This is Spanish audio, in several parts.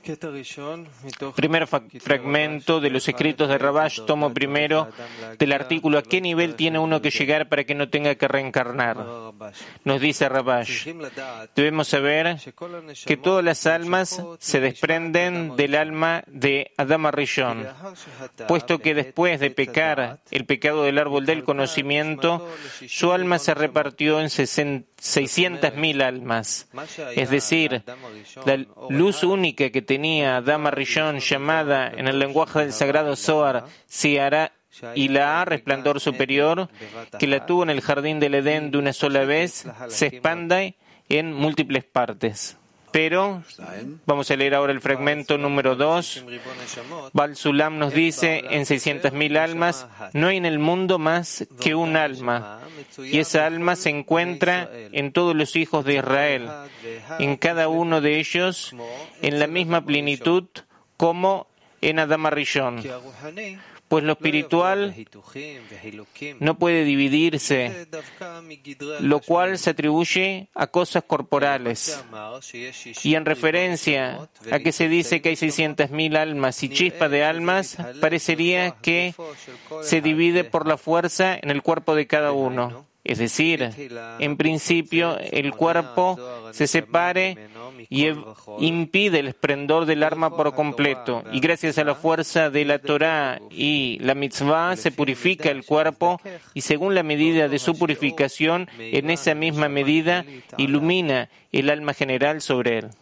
Primer fragmento de los escritos de Rabash, tomo primero del artículo ¿A qué nivel tiene uno que llegar para que no tenga que reencarnar? Nos dice Rabash, debemos saber que todas las almas se desprenden del alma de Adam Rishon, puesto que después de pecar el pecado del árbol del conocimiento, su alma se repartió en 600.000 almas. Es decir, la luz única que tenía Adam Rishon, llamada en el lenguaje del sagrado Zohar Siara y la resplandor superior, que la tuvo en el jardín del Edén de una sola vez, se expande en múltiples partes. Pero, vamos a leer ahora el fragmento número 2. Baal Sulam nos dice, en 600.000 almas, no hay en el mundo más que un alma, y esa alma se encuentra en todos los hijos de Israel, en cada uno de ellos, en la misma plenitud como en Adam Rishon. Pues lo espiritual no puede dividirse, lo cual se atribuye a cosas corporales. Y en referencia a que se dice que hay 600.000 almas y chispas de almas, parecería que se divide por la fuerza en el cuerpo de cada uno. Es decir, en principio el cuerpo se separe y impide el esplendor del alma por completo. Y gracias a la fuerza de la Torá y la mitzvah se purifica el cuerpo y según la medida de su purificación, en esa misma medida ilumina el alma general sobre él.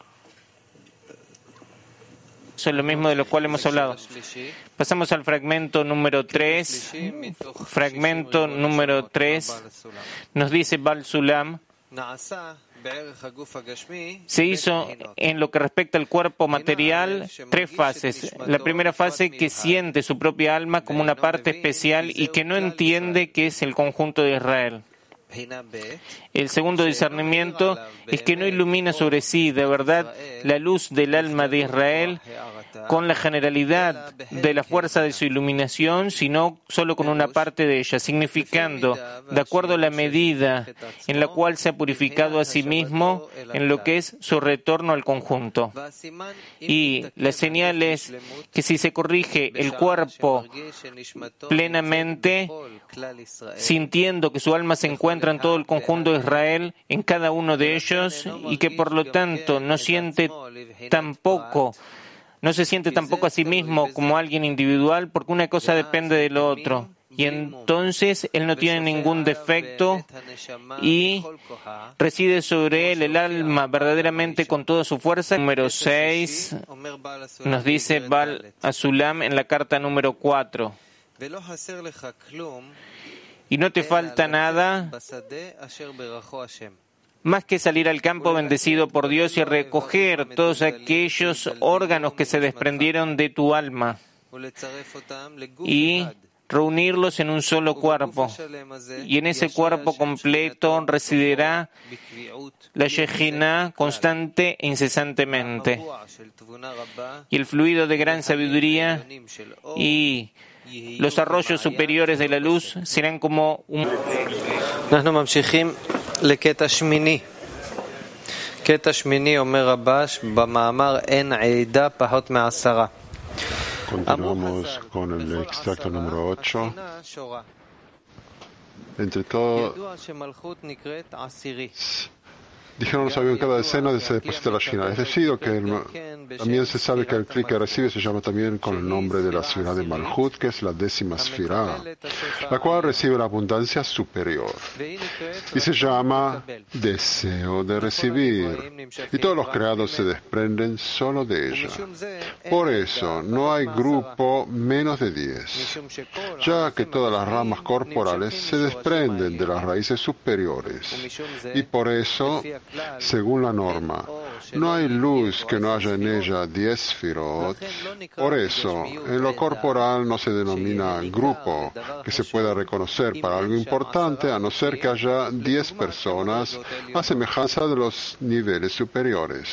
Eso es lo mismo de lo cual hemos hablado. Pasamos al fragmento número 3. Fragmento número 3. Nos dice Baal Sulam, se hizo en lo que respecta al cuerpo material 3 fases. La primera fase, que siente su propia alma como una parte especial y que no entiende que es el conjunto de Israel. El segundo discernimiento es que no ilumina sobre sí de verdad la luz del alma de Israel con la generalidad de la fuerza de su iluminación, sino solo con una parte de ella, significando, de acuerdo a la medida en la cual se ha purificado a sí mismo en lo que es su retorno al conjunto. Y la señal es que si se corrige el cuerpo plenamente, sintiendo que su alma se encuentra en todo el conjunto de Israel, en cada uno de ellos, y que por lo tanto no se siente tampoco a sí mismo como alguien individual, porque una cosa depende de lo otro. Y entonces él no tiene ningún defecto y reside sobre él el alma verdaderamente con toda su fuerza. Número 6 nos dice Baal Sulam en la carta número 4. Y no te falta nada más que salir al campo bendecido por Dios y recoger todos aquellos órganos que se desprendieron de tu alma y reunirlos en un solo cuerpo. Y en ese cuerpo completo residirá la Shejinah constante e incesantemente. Y el fluido de gran sabiduría y los arroyos superiores de la luz serán como un... לקטע שמיני. קטע שמיני אומר רבש במאמר אין עדה פחות מ10. Continuamos con el extracto número 8. Entre todo, dijeron los sabios en cada escena se deposita la Shina. Es decir, que también se sabe que el clic que recibe se llama también con el nombre de la ciudad de Malhut, que es la 10ª Sfirá, la cual recibe la abundancia superior. Y se llama deseo de recibir. Y todos los creados se desprenden solo de ella. Por eso, no hay grupo menos de 10, ya que todas las ramas corporales se desprenden de las raíces superiores. Y por eso, según la norma, no hay luz que no haya en ella 10 sfirot. Por eso, en lo corporal no se denomina grupo que se pueda reconocer para algo importante, a no ser que haya 10 personas a semejanza de los niveles superiores.